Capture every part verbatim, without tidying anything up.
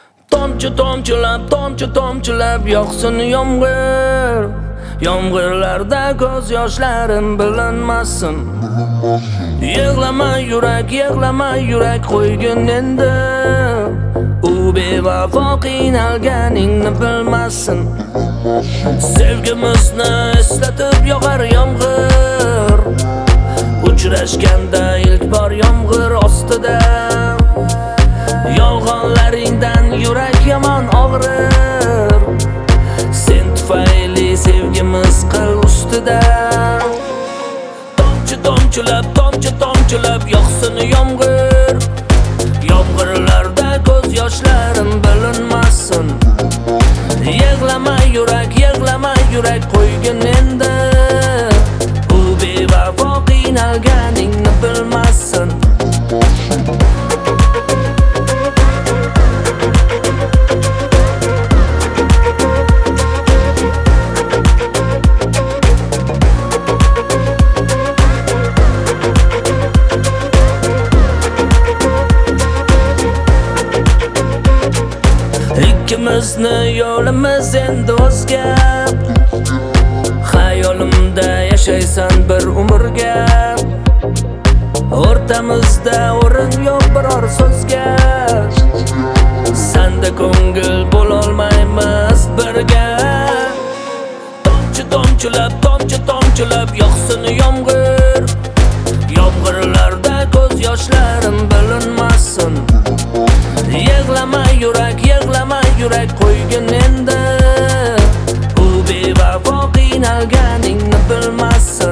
Tomchi tomchilab, tomchi tomchilab yoqsin yomg'ir. Yomg'irlarda ko'z yoshlarim bilinmasin. Yig'lama yurak, yig'lama yurak qo'ygin endi. U bevafo qiynalganingni bilmasin. Sevgimizni eslatib yog'ar yomg'ir. Uchrashganda ilk bor yomg'ir ostida. Yolg'onlaringdan yurak yomon og'rir. Sen tufayli sevgimiz qil ustida. Tomchi tomchilab, tomchi tomchilab yoqsin yomg'ir. Yomg'irlarda ko'z yoshlarim bilinmasin. Yig'lama yurak, yig'lama yurak qo'ygin endi. U bevafo qiynalganingni bilmasin. Ikkimizni yo'limiz endi o'zga. Xayolimda yashaysan bir umrga. O'rtamizda o'rin yo'q biror so'zga. Senda ko'ngil bo'lolmaymiz birga. Tomchi tomchilab, tomchi tomchilab yoqsin yomg'ir. Yomg'irlarda ko'z yoshlarim bilinmasin. Yig'lama yurak, yig'lama yurak qo'ygin endi. U bevafo qiynalganingni bilmasin.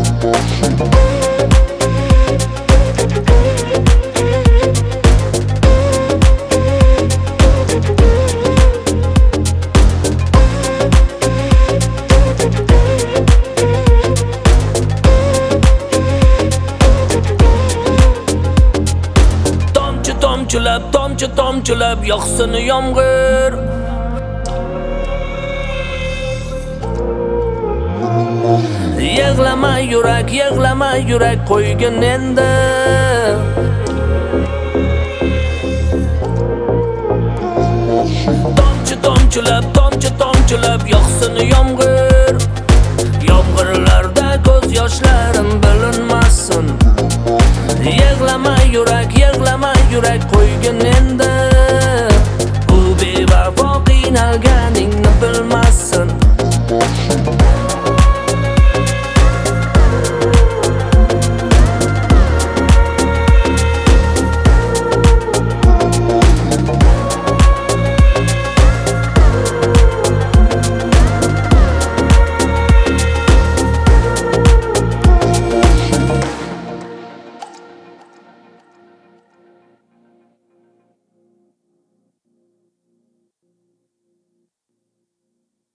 Tomchilab, tomchi tomchilab yoqsin yomg'ir. Yig'lama yurak, yig'lama yurak qo'ygin endi. Tomchi tomchilab, tomchi tomchilab yoqsin yomg'ir. Yomg'irlarda ko'z yoshlarim bilinmasin. Yig'lama yurak, yig'lama yurak qo'ygin endi.